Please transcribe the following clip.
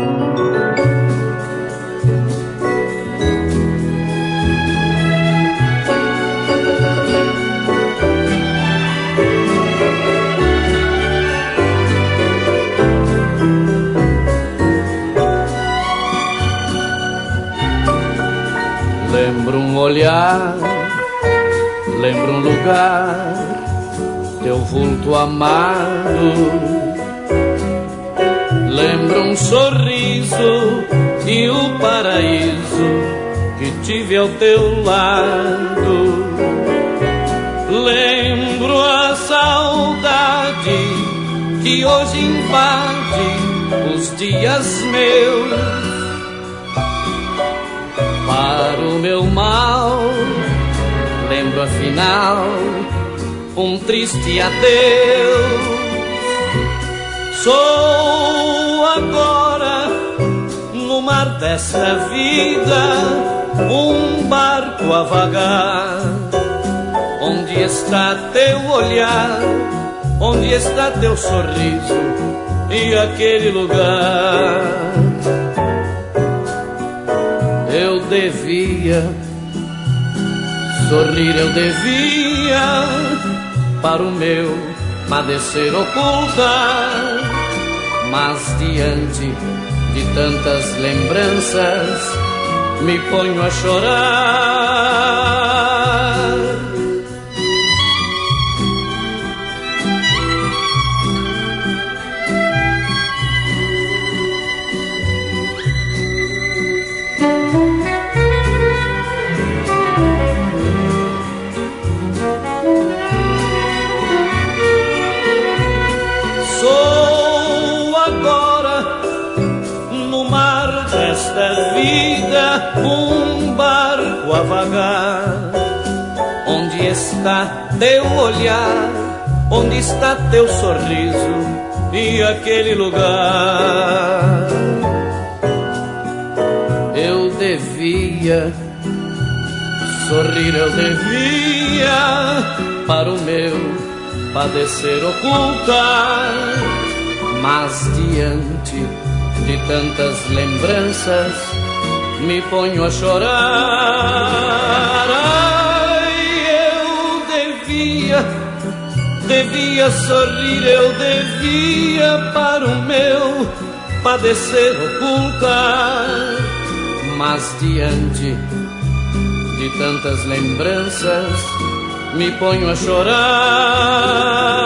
Lembro um olhar, lembro um lugar, teu vulto amado. Lembro um sorriso e o paraíso que tive ao teu lado. Lembro a saudade que hoje invade os dias meus. Para o meu mal, lembro afinal um triste adeus. Sou agora no mar desta vida um barco a vagar. Onde está teu olhar? Onde está teu sorriso e aquele lugar? Eu devia sorrir, eu devia para o meu padecer ocultar, mas diante de tantas lembranças me ponho a chorar. Desta vida um barco a vagar. Onde está teu olhar? Onde está teu sorriso e aquele lugar? Eu devia sorrir, eu devia para o meu padecer ocultar, mas diante de tantas lembranças me ponho a chorar. Ai, eu devia sorrir, eu devia para o meu padecer ocultar, mas diante de tantas lembranças me ponho a chorar.